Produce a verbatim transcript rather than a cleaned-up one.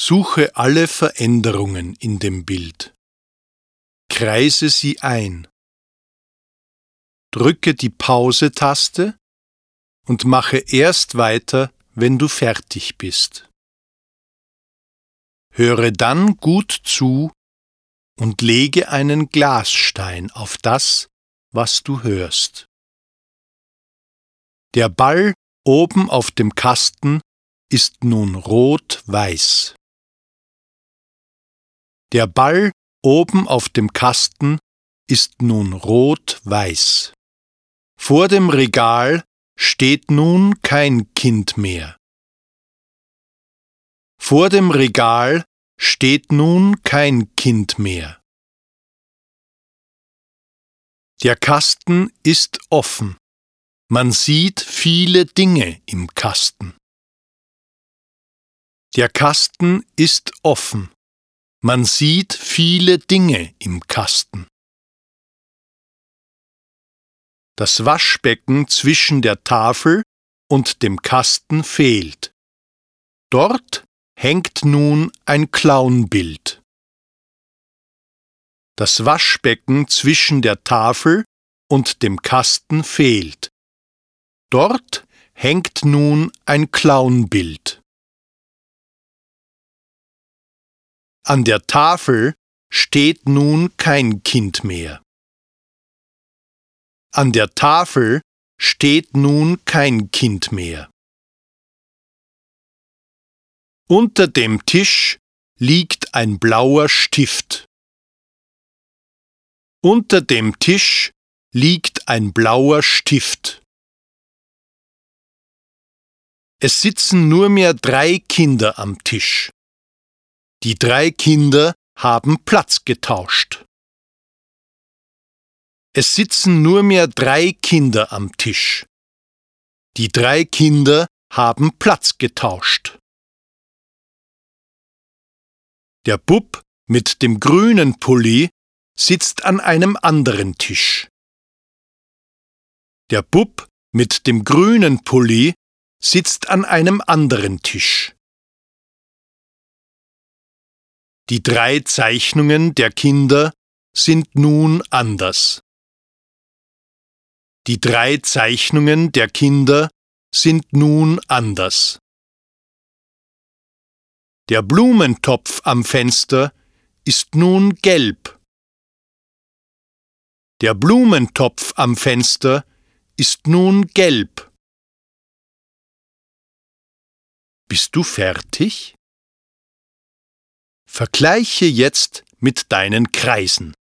Suche alle Veränderungen in dem Bild. Kreise sie ein. Drücke die Pause-Taste und mache erst weiter, wenn du fertig bist. Höre dann gut zu und lege einen Glasstein auf das, was du hörst. Der Ball oben auf dem Kasten ist nun rot-weiß. Der Ball oben auf dem Kasten ist nun rot-weiß. Vor dem Regal steht nun kein Kind mehr. Vor dem Regal steht nun kein Kind mehr. Der Kasten ist offen. Man sieht viele Dinge im Kasten. Der Kasten ist offen. Man sieht viele Dinge im Kasten. Das Waschbecken zwischen der Tafel und dem Kasten fehlt. Dort hängt nun ein Clownbild. Das Waschbecken zwischen der Tafel und dem Kasten fehlt. Dort hängt nun ein Clownbild. An der Tafel steht nun kein Kind mehr. An der Tafel steht nun kein Kind mehr. Unter dem Tisch liegt ein blauer Stift. Unter dem Tisch liegt ein blauer Stift. Es sitzen nur mehr drei Kinder am Tisch. Die drei Kinder haben Platz getauscht. Es sitzen nur mehr drei Kinder am Tisch. Die drei Kinder haben Platz getauscht. Der Bub mit dem grünen Pulli sitzt an einem anderen Tisch. Der Bub mit dem grünen Pulli sitzt an einem anderen Tisch. Die drei Zeichnungen der Kinder sind nun anders. Die drei Zeichnungen der Kinder sind nun anders. Der Blumentopf am Fenster ist nun gelb. Der Blumentopf am Fenster ist nun gelb. Bist du fertig? Vergleiche jetzt mit deinen Kreisen.